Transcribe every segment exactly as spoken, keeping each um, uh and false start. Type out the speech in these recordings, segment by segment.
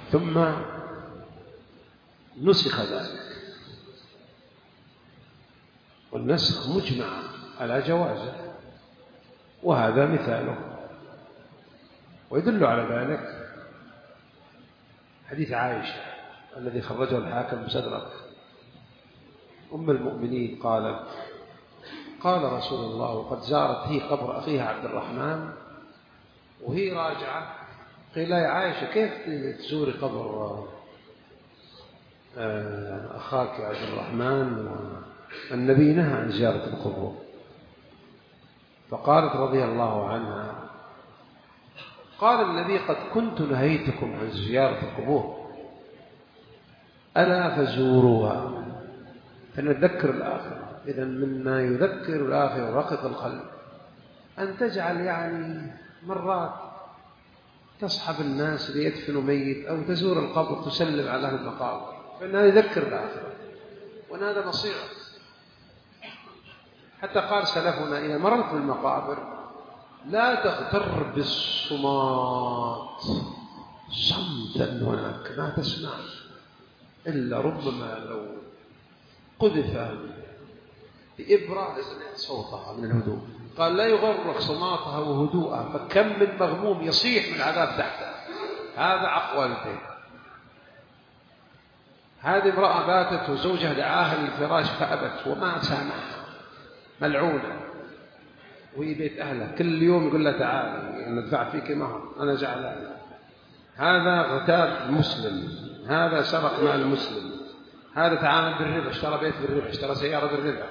ثم نسخ ذلك، والنسخ مجمع على جوازه، وهذا مثاله. ويدل على ذلك حديث عائشة الذي خرجه الحاكم مستدرك، أم المؤمنين قالت: قال رسول الله وقد زارت هي قبر أخيها عبد الرحمن وهي راجعة، قيل يا عائشة كيف تزوري قبر أخاك عبد الرحمن والنبي نهى عن زيارة القبور؟ فقالت رضي الله عنها: قال النبي: قد كنت نهيتكم عن زيارة القبور، ألا فزوروها فنذكر الآخرة. إذن مما يذكر الآخرة ورقق القلب أن تجعل يعني مرات تصحب الناس ليدفنوا ميت أو تزور القبر تسلم على أهل المقابر، فإنها يذكر الآخرة، وهذا مصير. حتى قال سلفنا: إذا مررت بالمقابر لا تغتر بالصمات، صمتا هناك ما تسمع إلا ربما لو قذف بإبرة صوتها من الهدوء. قال: لا يغرق صماتها وهدوءها، فكم من مغموم يصيح من العذاب تحته. هذا أقوى البيت. هذه امرأة باتت وزوجها دعاها للفراش فأبت وما سامحها، ملعونة، وهي بيت أهلها، كل يوم يقول لها: تعالي ندفع فيك مهر، أنا زعلان. هذا غتاب المسلم، هذا سرق مال المسلم، هذا تعامل بالربا، اشترى بيت بالربا، اشترى سيارة بالربا،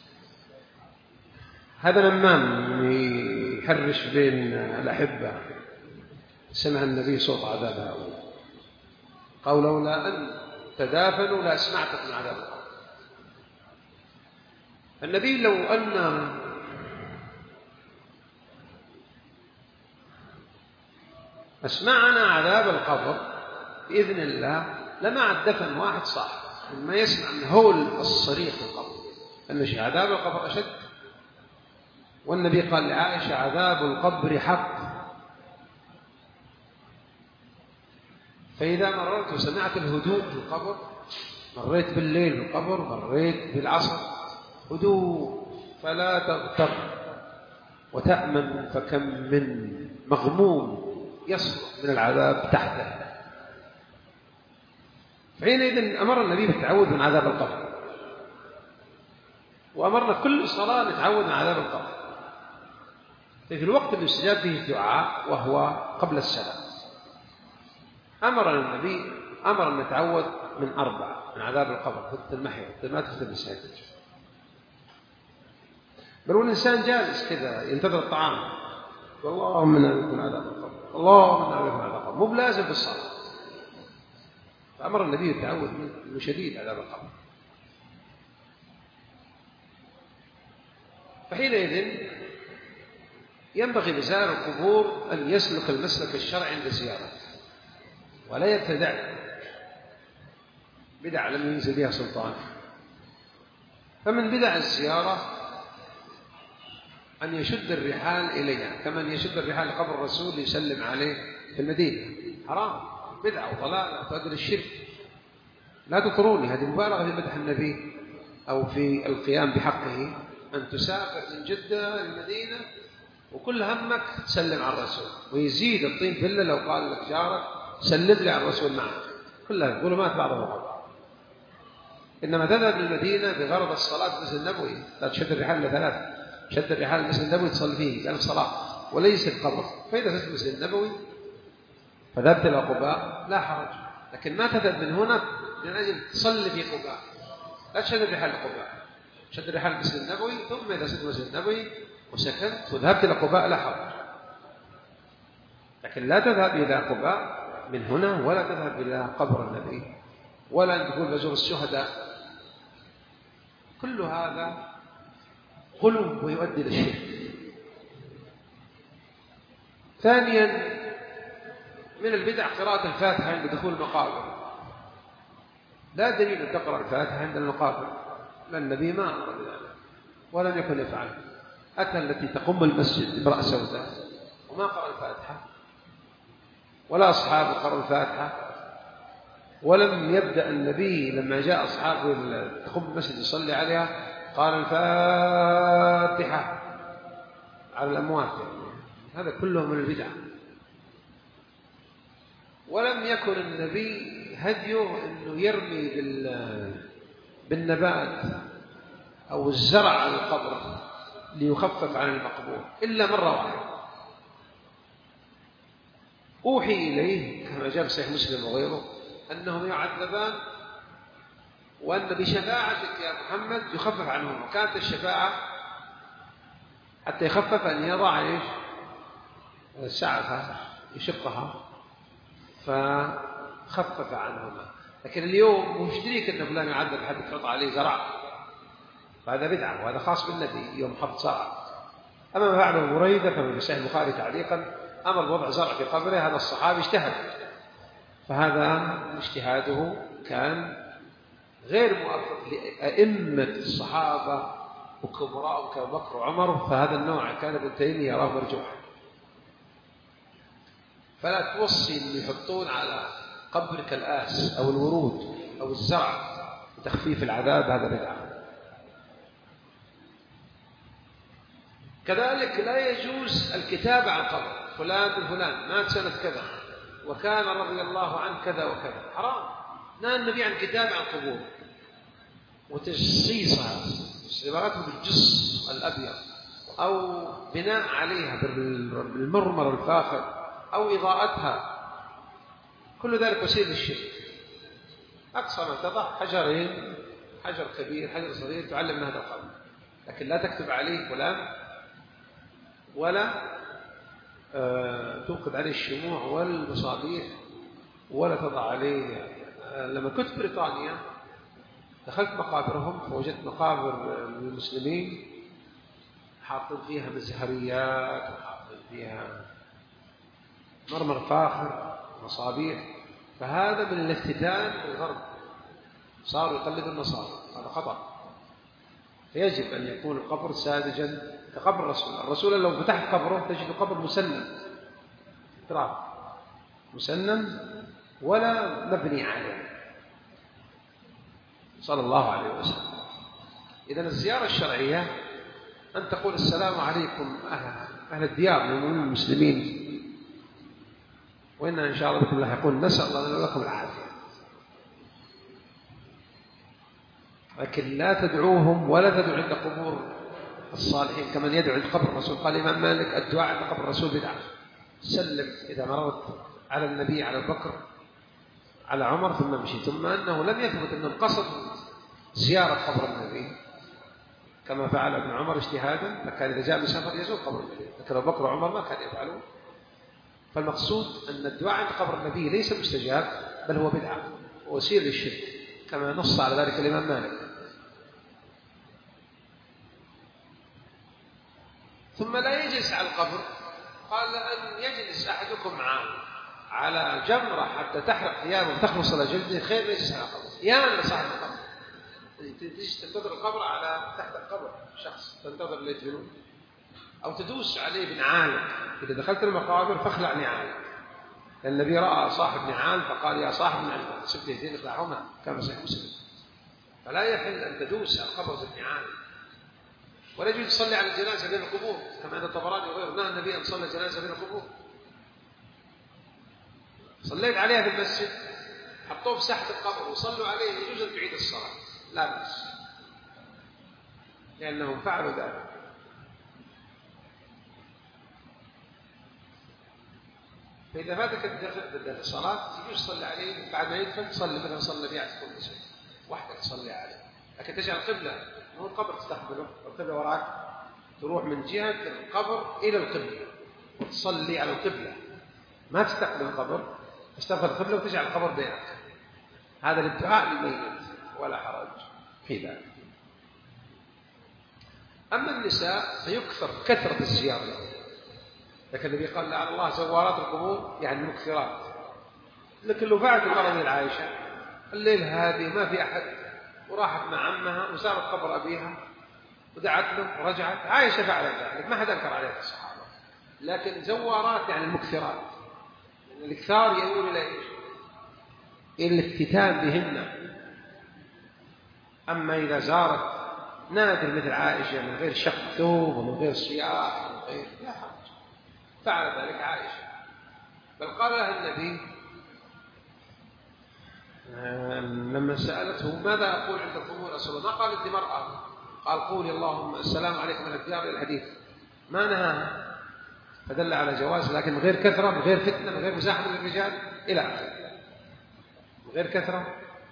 هذا نمام يحرش بين الأحبة. سمع النبي صوت عذاب هؤلاء، قال: لولا أن تدافنوا لا سمعتكم من عذاب القبر. النبي لو أن أسمعنا عذاب القبر بإذن الله لما عد دفن واحد صاحب لما يسمع من هول الصريخ في القبر، أن عذاب القبر أشد. والنبي قال لعائشة: عذاب القبر حق. فإذا مررت وسمعت الهدوء في القبر، مريت بالليل في القبر، مريت بالعصر، هدوء، فلا تغتر وتأمن، فكم من مغموم يصرخ من العذاب تحته. فحينئذ أمر النبي بالتعوذ من عذاب القبر، وأمرنا كل صلاة نتعوذ من عذاب القبر في الوقت اللي يستجاب فيه الدعاء وهو قبل السلام. أمر النبي أمر أن نتعوذ من أربع من عذاب القبر: فتنة المحيا، ما تفتن بسهل، بل والإنسان جالس كذا ينتظر الطعام، اللهم إنا نعوذ من عذاب القبر، اللهم إنا نعوذ من عذاب القبر، مو بلازم بالصلاة. فأمر النبي التعوذ من شديد عذاب القبر. فحينئذ ينبغي لزائر القبور أن يسلك المسلك الشرعي عند زيارته، ولا يبتدع بدع لم ينزل بها سلطان. فمن بدع الزيارة أن يشد الرحال إليها، كمن يشد الرحال لقبر الرسول يسلم عليه في المدينة، حرام، بدعة وضلال وتؤدي للشرك. لا تطروني، هذه مبالغة في مدح النبي أو في القيام بحقه. أن تسافر من جدة للمدينة وكل همك تسلم على الرسول، ويزيد الطين بلة لو قال لك جارك سلم لي على الرسول معك، كلها ظلمات بعضها بعض. إنما تذهب للمدينة بغرض الصلاة في المسجد النبوي، لا تشد الرحال لثلاث، شد الرحال المسجد النبوي تصلي فيه لأن الصلاة وليس القبر. فإذا في المسجد النبوي فذهبت إلى قباء لا حرج، لكن ما تذهب من هنا من أجل تصلي في قباء، لا تشد الرحال لقباء، شد الرحال المسجد النبوي، ثم إذا سكت المسجد النبوي وسكنت وذهبت إلى قباء لا حرج. لكن لا تذهب إلى قباء من هنا، ولا تذهب إلى قبر النبي، ولا أن تقول بزور الشهداء. كل هذا غلو ويؤدي للشرك. ثانيا من البدع قراءة الفاتحة عند دخول المقابر. لا دليل أن تقرأ الفاتحة عند المقابر، لأن النبي ما أمر بذلك ولم يكن يفعل. أتى التي تقوم المسجد امرأة سوداء وما قرأ الفاتحة، ولا أصحاب قرأوا الفاتحة، ولم يبدأ النبي لما جاء أصحابه تخب المسجد يصلي عليها قال الفاتحة على الأموات، يعني هذا كله من البدع. ولم يكن النبي هديه أنه يرمي بالنبات أو الزرع على القبر ليخفف عن المقبور إلا مرة واحدة. أوحي إليه كما جاء في صحيح مسلم وغيره أنهم يعذبان وأن بشفاعتك يا محمد يخفف عنهم، وكانت الشفاعة حتى يخفف أن يضع إيش السعفة يشقها فخفف عنهما. لكن اليوم مش دريك أن فلان يعذب حتى تحط عليه زرع، فهذا بدعة وهذا خاص بالنبي يوم حط زرع. أما ما فعله بريدة فمن صحيح البخاري تعليقا أمر بوضع زرع في قبره، هذا الصحابي اجتهد، فهذا اجتهاده كان غير موافق لأئمة الصحابة وكبراء كأبو بكر وعمر، فهذا النوع كان ابن تيمية يراه مرجوحا. فلا توصي أن يحطون على قبرك الآس أو الورود أو الزرع لتخفيف العذاب، هذا بدعة. كذلك لا يجوز الكتابة عن قبر فلان بن فلان مات سنة كذا وكان رضي الله عنه كذا وكذا، حرام. نهى النبي عن الكتابة عن قبور وتجصيصها، صبغتها بالجص الأبيض أو بناء عليها بالمرمر الفاخر أو إضاءتها، كل ذلك وسيلة للشرك. أقصى ما تضع حجرين، حجر كبير حجر صغير، تعلم من هذا القبر، لكن لا تكتب عليه فلان ولا آه توقد عليه الشموع والمصابيح ولا تضع عليه. آه لما كنت في بريطانيا دخلت مقابرهم فوجدت مقابر المسلمين حاطين فيها مزهريات وحاطين فيها مرمر فاخر مصابيح، فهذا من الافتتان في الغرب، صاروا يقلدوا النصارى، هذا خطأ. فيجب أن يكون القبر ساذجا كقبر الرسول. الرسول لو فتحت قبره تجد القبر مسنن تراب مسنن ولا مبني عليه صلى الله عليه وسلم. إذن الزيارة الشرعية أن تقول السلام عليكم أهل, أهل الديار من المسلمين، وإننا إن شاء الله بكم لاحقون، نسأل الله لنا ولكم العافية. لكن لا تدعوهم ولا تدعو عند قبور الصالحين كمن يدعو عند قبر الرسول. قال الإمام مالك الدعاء عند قبر الرسول بدعة. سلم إذا مررت على النبي على بكر على عمر ثم مشي، ثم أنه لم يثبت أنه قصد زيارة قبر النبي كما فعل ابن عمر اجتهادا، فكان إذا جاء من سفر يزور قبر النبي، لكن أبو بكر وعمر ما كان يفعلون. فالمقصود أن الدعاء عند قبر النبي ليس مستجاب بل هو بدعة ووسيلة للشرك كما نص على ذلك الإمام مالك. ثم لا يجلس على القبر، قال أن يجلس أحدكم معه على جمرة حتى تحرق ثيابه وتخلص على جلده خير ما يجلس على القبر. يا لصاحب القبر تجلس تنتظر القبر على تحت القبر شخص تنتظر ليدفنون، أو تدوس عليه بنعالك. إذا دخلت المقابر فاخلع نعالك، لأن النبي رأى صاحب نعال فقال يا صاحب نعال سبت يدين اخلعهما كما صحيح مسلم. فلا يحل أن تدوس على القبر بالنعال. ولا يجوز تصلي على الجنازة بين القبور كما عند الطبراني وغيره، نهى النبي أن صلى الجنازة بين القبور. صليت عليها في المسجد حطوه في ساحة القبر وصلوا عليه يجوز أن تعيد الصلاة لا بأس، لأنهم فعلوا ذلك. فإذا فاتك الصلاة يجوز تصلي عليه بعد ما يدفن، تصلي مثلا صلى النبي عليه الصلاة والسلام وحدك تصلي عليه، لكن تجعل قبلة مو القبر تستقبله، القبلة وراك تروح من جهة القبر إلى القبلة وتصلي على القبلة، ما تستقبل القبر، تستقبل القبلة وتجعل القبر بينك. هذا للدعاء للميت ولا حرج في ذلك. أما النساء فيكثر كثرة الزيارة لهم، لكن النبي قال لعن الله زوارات القبور يعني المكثرات. لكن لو فعلت المرأة من عائشة الليل هذه ما في أحد وراحت مع عمها وسارت قبر أبيها ودعت له ورجعت، عائشة فعلت ذلك ما حد أنكر عليها الصحابة. لكن زوارات يعني المكثرات، يعني الإكثار يؤول إلى إيش؟ إلى الافتتان بهن. أما إذا زارت نادر مثل عائشة من غير شق ثوب ومن غير صياح ومن غير لا حرج، فعل ذلك عائشة. بل قال لها النبي لما سألته ماذا أقول عند القبور رسول الله، ما قالت لمرأة، قال قولي اللهم السلام عليكم من الديار إلى الحديث، ما نهاها، فدل على جواز، لكن من غير كثرة، من غير فتنة، من غير مزاحمة للرجال إلى آخره، من غير كثرة.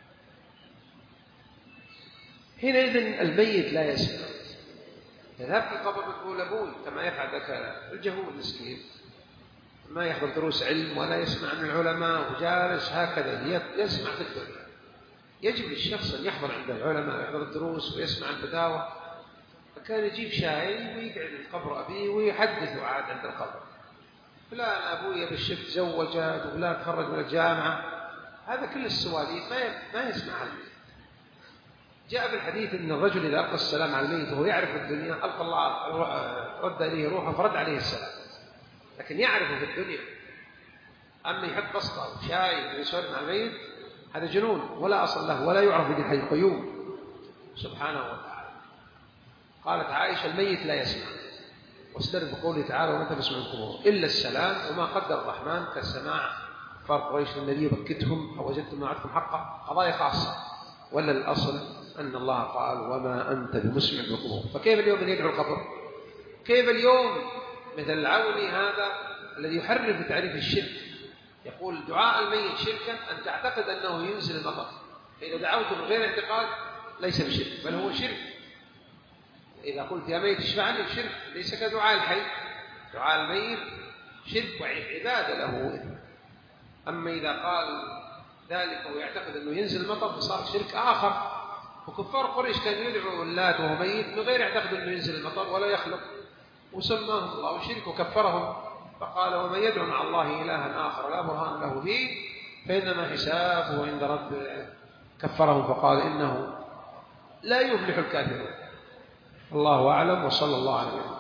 حينئذ الميت لا يسمع. يذهب في القبر بتقول أبوي كما يفعل ذاك الجهول المسكين، ما يحضر دروس علم ولا يسمع من العلماء وجالس هكذا يسمع في الدنيا. يجب للشخص أن يحضر عند العلماء ويحضر الدروس ويسمع الفتاوى. فكان يجيب شاي ويقعد عند قبر أبيه ويحدث عاد عند القبر، فلان أبوي بالشفت زوجت وفلان تخرج من الجامعة، هذا كل السواليف ما ما يسمع عنه. جاء في الحديث أن الرجل إذا ألقى السلام على الميت وهو يعرف الدنيا ألقى الله رد إليه روحه فرد عليه السلام، لكن يعرفه في الدنيا. أما يحط بسطة وشاي ويسولف مع الميت هذا جنون ولا أصل له ولا يعرف بدين الحي القيوم سبحانه وتعالى. قالت عائشة الميت لا يسمع، واستدل بقوله تعالى ومن تسمع القبور إلا السلام، وما قدر الرحمن كالسماع فرق قريش للنبي بكتهم أو وجدتم ما عدتم حقا، قضايا خاصة، ولا الأصل أن الله قال وما أنت بمسمع القبور. فكيف اليوم من يدعو القبر؟ كيف اليوم مثل العوني هذا الذي يحرف تعريف الشرك، يقول دعاء الميت شركا أن تعتقد أنه ينزل المطر، فإذا دعوته من غير اعتقاد ليس بشرك بل هو شرك. إذا قلت يا ميت اشفعني شرك، ليس كدعاء الحي، دعاء الميت شرك وعبادة له. أما إذا قال ذلك ويعتقد أنه ينزل المطر فصار شرك آخر. وكفار قريش كان يدعو اللات وهو ميت من غير يعتقد أنه ينزل المطر ولا يخلق، وسماهم الله شرك وكفرهم، فقال ومن يدعو مع الله إلها آخر لا برهان له به فإنما حسابه عند ربه، كفرهم فقال إنه لا يفلح الكافرون. الله أعلم، وصلى الله عليه وسلم.